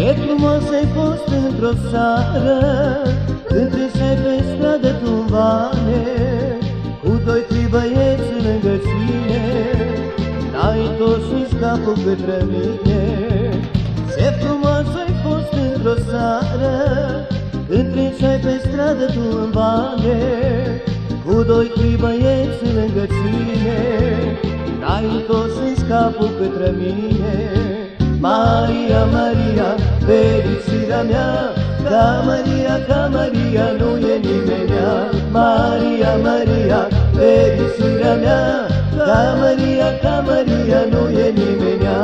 Ce frumos ai fost într-o seară, când treceai pe stradă tu în vale, cu doi-trei băieți lângă tine, n-ai tot și capul către mine. Ce frumos ai fost într-o seară, când treceai pe stradă tu în vale, cu doi-trei băieți lângă tine, n-ai tot și capul către mine. Maria, Maria, fericirea mea, ca Maria nu e nimenea. Maria, Maria, fericirea mea, ca Maria nu e nimenea.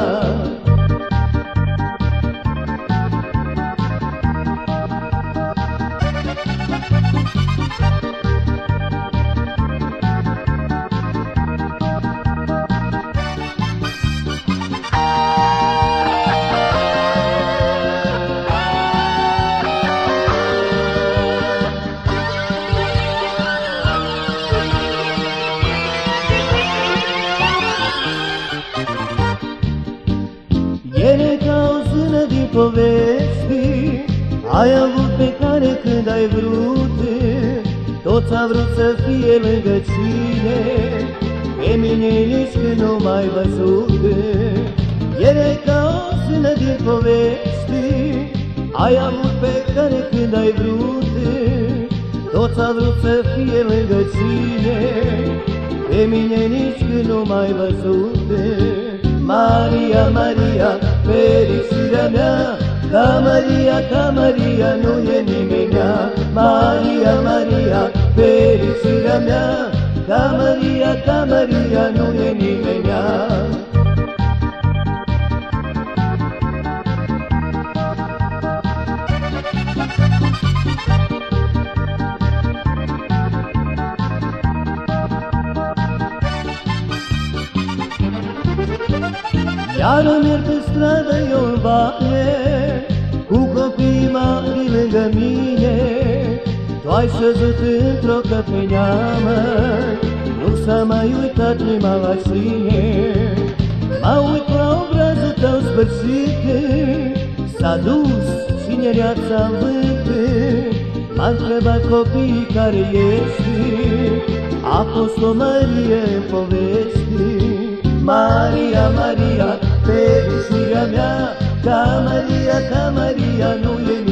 Ele ca o zână din povesti ai avut pe care când ai vrut, toți au vrut să fie lângă tine, pe mine nici când nu m-ai văzut. Ele ca o zână din povesti ai avut pe care când ai vrut, toți au vrut să fie lângă tine, pe mine nici când nu m-ai văzut. Maria, Maria, fericirea mea, ca Maria nu e nimenea. Maria, Maria, fericirea mea, ca Maria nu e nimenea. Iar merg pe stradă eu în vale, cu copiii mari lângă mine. Tu ai șezut într-o căpenea, măi, nu s-a mai uitat nimeni la cine. M-a uit la obrazul tău spărțit, s-a dus tinereața în vânt. M-a întrebat copiii care ești, a fost o Marie în povesti. Maria, Maria, fericirea mea, ca Maria nu e